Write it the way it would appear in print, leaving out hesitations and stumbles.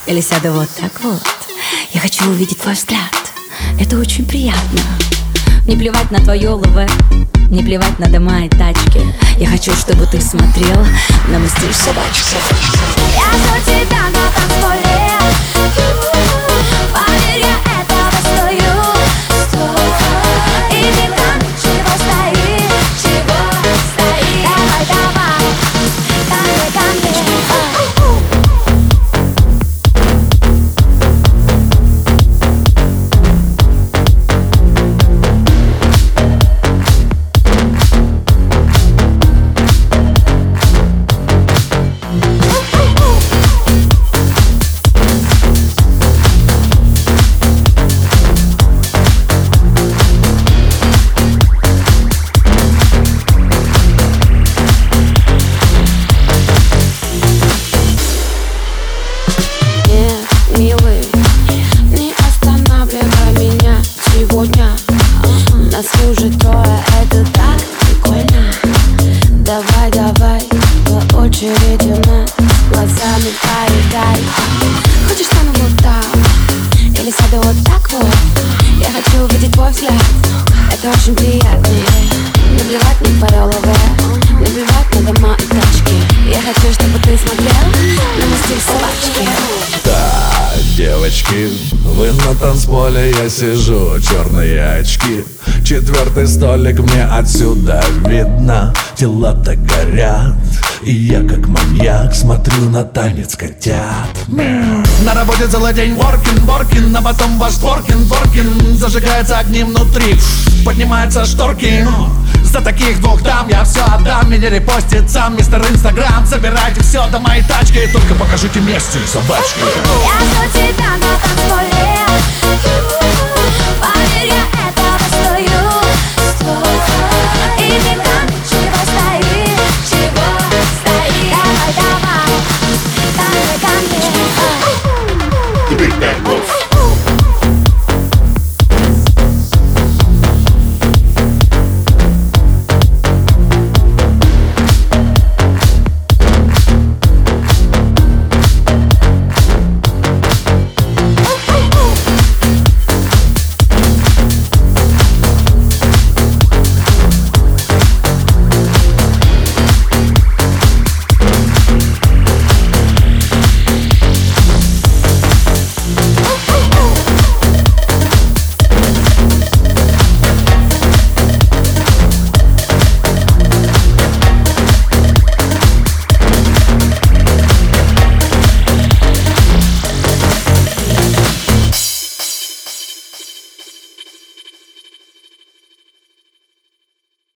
Или сяду вот так вот. Я хочу увидеть твой взгляд. Это очень приятно. Не плевать на твое ЛВ, не плевать на дома и тачки. Я хочу, чтобы ты смотрел на мой стиль собачки. Я жду тебя на танцполе. Поверь, я этого стою. И ты там, чего стоишь, чего стоишь. Давай, давай, ко мне, ко мне. Нас уже трое, это так прикольно. Давай, давай, по очереди нас глазами поедай. Хочешь стану вот там, или сяду вот так вот. Я хочу увидеть твой взгляд, это очень приятно. Наплевать не твое ЛВ, наплевать на дома и тачки. Я хочу, чтобы ты смотрел на мой стиль собачки. Да, девочки, вы на танцполе, я сижу, черные очки. Четвертый столик мне отсюда видно. Тела-то горят, и я как маньяк смотрю на танец котят. На работе целый день воркин, а потом ваш воркин. Зажигается огни внутри, поднимаются шторки. За таких двух дам я все отдам. Меня репостит сам мистер Инстаграм. Забирайте все до моей тачки, только покажите мне стиль собачки. Я жду тебя на танцполе.